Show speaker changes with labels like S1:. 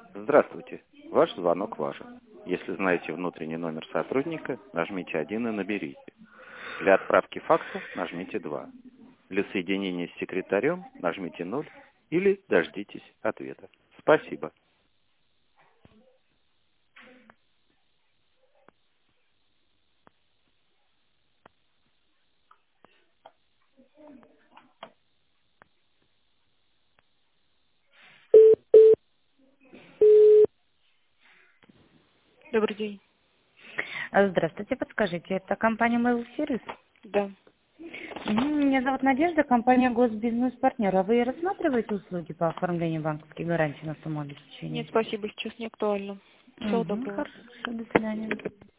S1: Здравствуйте. Ваш звонок важен. Если знаете внутренний номер сотрудника, нажмите 1 и наберите. Для отправки факса нажмите 2. Для соединения с секретарем нажмите 0 или дождитесь ответа. Спасибо.
S2: Добрый день.
S3: Здравствуйте, подскажите, это компания Mail Service?
S2: Да.
S3: Меня зовут Надежда, компания Госбизнес-партнер. А вы рассматриваете услуги по оформлению банковской гарантии на
S2: Нет,
S3: самообеспечение?
S2: спасибо, сейчас не актуально. Всего доброго.
S3: Хорошо, до свидания.